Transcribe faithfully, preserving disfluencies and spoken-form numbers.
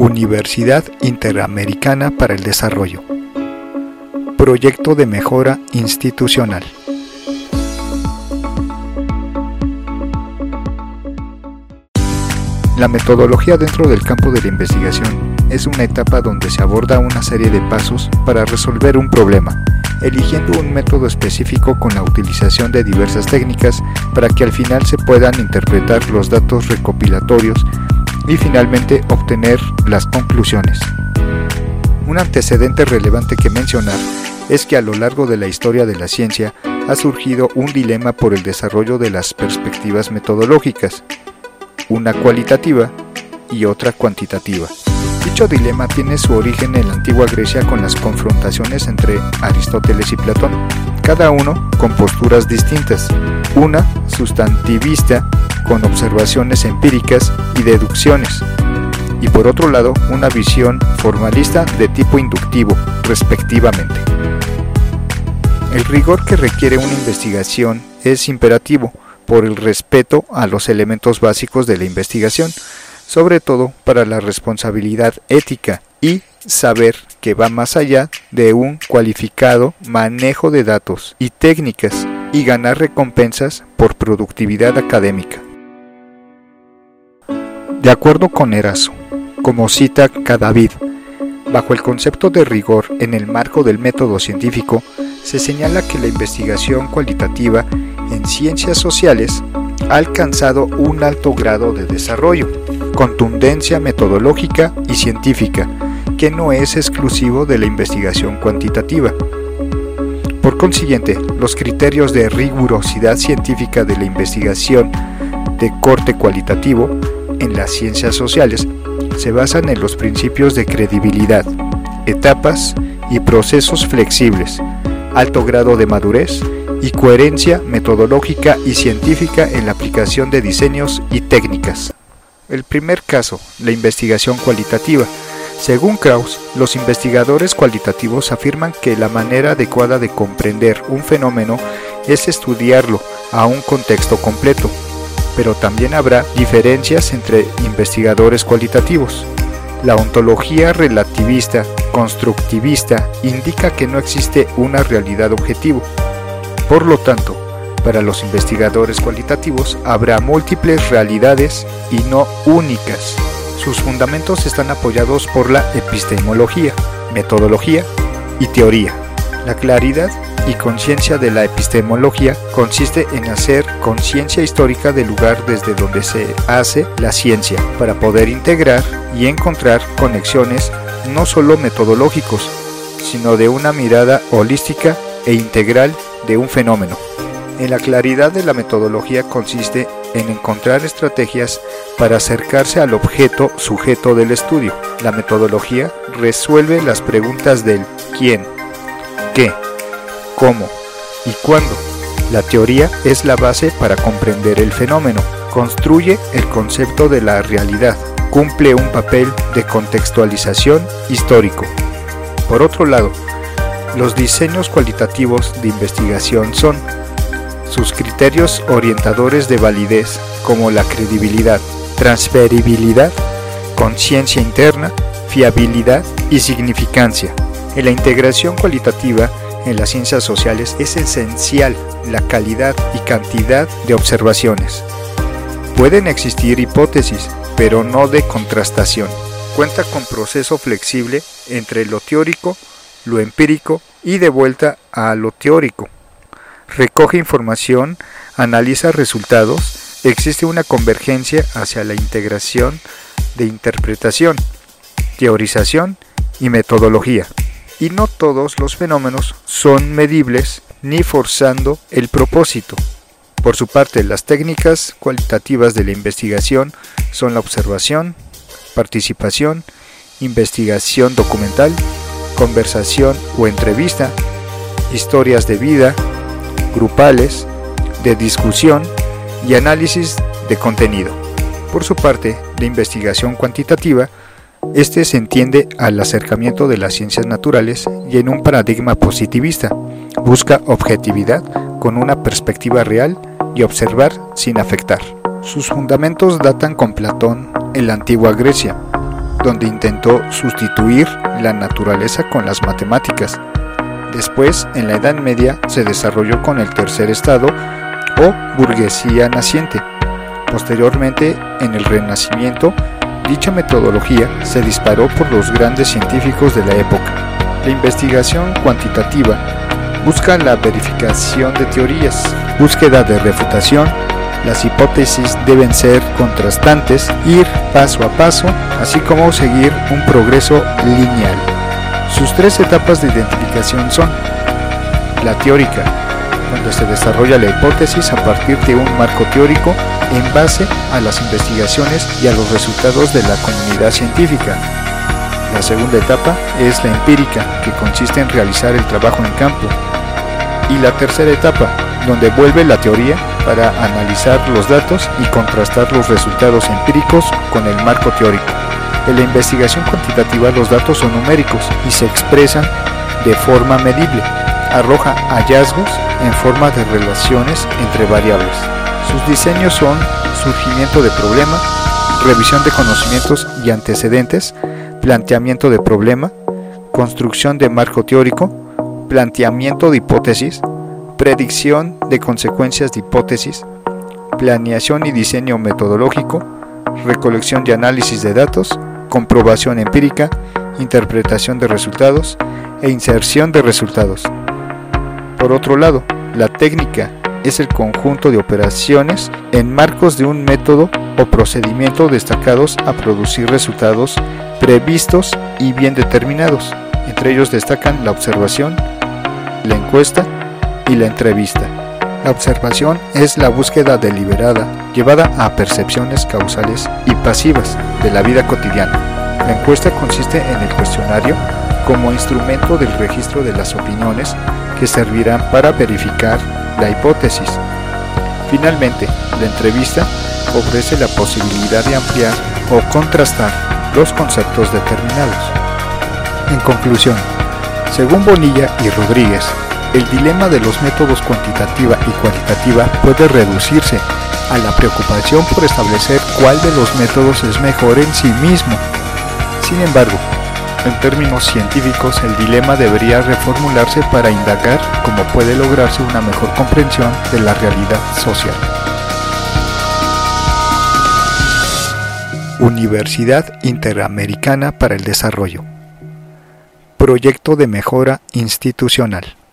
Universidad Interamericana para el Desarrollo. Proyecto de mejora institucional. La metodología dentro del campo de la investigación es una etapa donde se aborda una serie de pasos para resolver un problema, eligiendo un método específico con la utilización de diversas técnicas para que al final se puedan interpretar los datos recopilatorios y finalmente obtener las conclusiones. Un antecedente relevante que mencionar es que a lo largo de la historia de la ciencia ha surgido un dilema por el desarrollo de las perspectivas metodológicas, una cualitativa y otra cuantitativa. Dicho dilema tiene su origen en la antigua Grecia con las confrontaciones entre Aristóteles y Platón, cada uno con posturas distintas, una sustantivista con observaciones empíricas y deducciones, y por otro lado una visión formalista de tipo inductivo, respectivamente. El rigor que requiere una investigación es imperativo por el respeto a los elementos básicos de la investigación, sobre todo para la responsabilidad ética y saber que va más allá de un cualificado manejo de datos y técnicas y ganar recompensas por productividad académica. De acuerdo con Erazo, como cita Cadavid, bajo el concepto de rigor en el marco del método científico, se señala que la investigación cualitativa en ciencias sociales ha alcanzado un alto grado de desarrollo, contundencia metodológica y científica, que no es exclusivo de la investigación cuantitativa. Por consiguiente, los criterios de rigurosidad científica de la investigación de corte cualitativo en las ciencias sociales se basan en los principios de credibilidad, etapas y procesos flexibles, alto grado de madurez y coherencia metodológica y científica en la aplicación de diseños y técnicas. El primer caso, la investigación cualitativa. Según Krauss, los investigadores cualitativos afirman que la manera adecuada de comprender un fenómeno es estudiarlo a un contexto completo, pero también habrá diferencias entre investigadores cualitativos. La ontología relativista, constructivista, indica que no existe una realidad objetiva. Por lo tanto, para los investigadores cualitativos habrá múltiples realidades y no únicas. Sus fundamentos están apoyados por la epistemología, metodología y teoría. La claridad y conciencia de la epistemología consiste en hacer conciencia histórica del lugar desde donde se hace la ciencia, para poder integrar y encontrar conexiones no solo metodológicos, sino de una mirada holística e integral de un fenómeno. En la claridad de la metodología consiste en encontrar estrategias para acercarse al objeto sujeto del estudio. La metodología resuelve las preguntas del quién, qué, cómo y cuándo. La teoría es la base para comprender el fenómeno, construye el concepto de la realidad, cumple un papel de contextualización histórico. Por otro lado, los diseños cualitativos de investigación son sus criterios orientadores de validez, como la credibilidad, transferibilidad, conciencia interna, fiabilidad y significancia. En la integración cualitativa en las ciencias sociales es esencial la calidad y cantidad de observaciones. Pueden existir hipótesis, pero no de contrastación. Cuenta con proceso flexible entre lo teórico, lo empírico y de vuelta a lo teórico. Recoge información, analiza resultados, existe una convergencia hacia la integración de interpretación, teorización y metodología. Y no todos los fenómenos son medibles ni forzando el propósito. Por su parte, las técnicas cualitativas de la investigación son la observación, participación, investigación documental, conversación o entrevista, historias de vida, grupales, de discusión y análisis de contenido. Por su parte, la investigación cuantitativa, este se entiende al acercamiento de las ciencias naturales y en un paradigma positivista, busca objetividad con una perspectiva real y observar sin afectar. Sus fundamentos datan con Platón en la antigua Grecia. donde intentó sustituir la naturaleza con las matemáticas. Después, en la Edad Media, se desarrolló con el tercer estado o burguesía naciente. Posteriormente, en el Renacimiento, dicha metodología se disparó por los grandes científicos de la época. La investigación cuantitativa busca la verificación de teorías, búsqueda de refutación. Las hipótesis deben ser contrastantes, ir paso a paso, así como seguir un progreso lineal. Sus tres etapas de identificación son: la teórica, donde se desarrolla la hipótesis a partir de un marco teórico en base a las investigaciones y a los resultados de la comunidad científica. La segunda etapa es la empírica, que consiste en realizar el trabajo en campo. Y la tercera etapa, donde vuelve la teoría para analizar los datos y contrastar los resultados empíricos con el marco teórico. En la investigación cuantitativa los datos son numéricos y se expresan de forma medible. Arroja hallazgos en forma de relaciones entre variables. Sus diseños son surgimiento de problema, revisión de conocimientos y antecedentes, planteamiento de problema, construcción de marco teórico, planteamiento de hipótesis, predicción de consecuencias de hipótesis, planeación y diseño metodológico, recolección y análisis de datos, comprobación empírica, interpretación de resultados e inserción de resultados. Por otro lado, la técnica es el conjunto de operaciones en marcos de un método o procedimiento destacados a producir resultados previstos y bien determinados. Entre ellos destacan la observación, la encuesta y la entrevista. La observación es la búsqueda deliberada llevada a percepciones causales y pasivas de la vida cotidiana. La encuesta consiste en el cuestionario como instrumento del registro de las opiniones que servirán para verificar la hipótesis. Finalmente, la entrevista ofrece la posibilidad de ampliar o contrastar los conceptos determinados. En conclusión, según Bonilla y Rodríguez, el dilema de los métodos cuantitativa y cualitativa puede reducirse a la preocupación por establecer cuál de los métodos es mejor en sí mismo. Sin embargo, en términos científicos, el dilema debería reformularse para indagar cómo puede lograrse una mejor comprensión de la realidad social. Universidad Interamericana para el Desarrollo. Proyecto de mejora institucional.